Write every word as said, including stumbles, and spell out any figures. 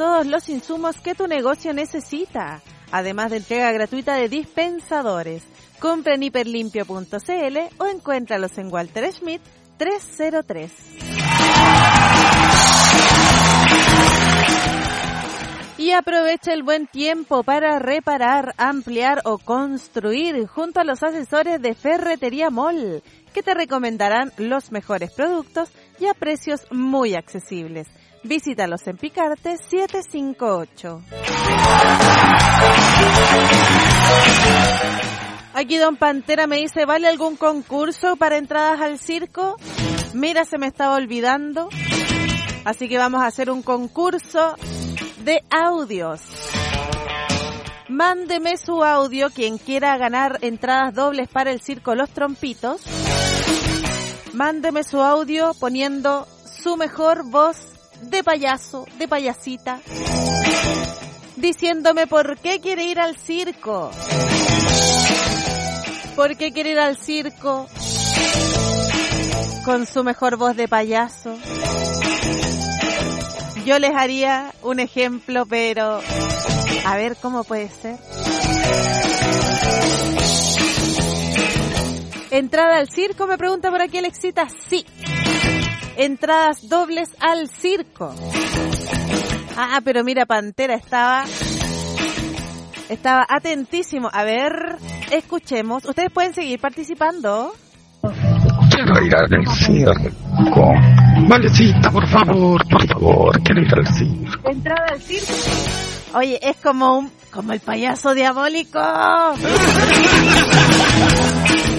todos los insumos que tu negocio necesita, además de entrega gratuita de dispensadores. Compra en hiperlimpio punto c l o encuéntralos en Walter Schmidt trescientos tres. Y aprovecha el buen tiempo para reparar, ampliar o construir junto a los asesores de Ferretería Mall, que te recomendarán los mejores productos y a precios muy accesibles. Visítalos en Picarte setecientos cincuenta y ocho. Aquí Don Pantera me dice, ¿vale algún concurso para entradas al circo? Mira, se me estaba olvidando. Así que vamos a hacer un concurso de audios. Mándeme su audio, quien quiera ganar entradas dobles para el circo Los Trompitos. Mándeme su audio poniendo su mejor voz de payaso, de payasita, diciéndome por qué quiere ir al circo. ¿Por qué quiere ir al circo con su mejor voz de payaso? Yo les haría un ejemplo, pero a ver cómo puede ser. ¿Entrada al circo? Me pregunta por aquí Alexita. Sí. Entradas dobles al circo. Ah, pero mira, Pantera estaba estaba atentísimo. A ver, escuchemos. Ustedes pueden seguir participando. Quiero ir al circo. Valecita, por favor, por favor, quiero ir al circo. Entrada al circo. Oye, es como un como el payaso diabólico.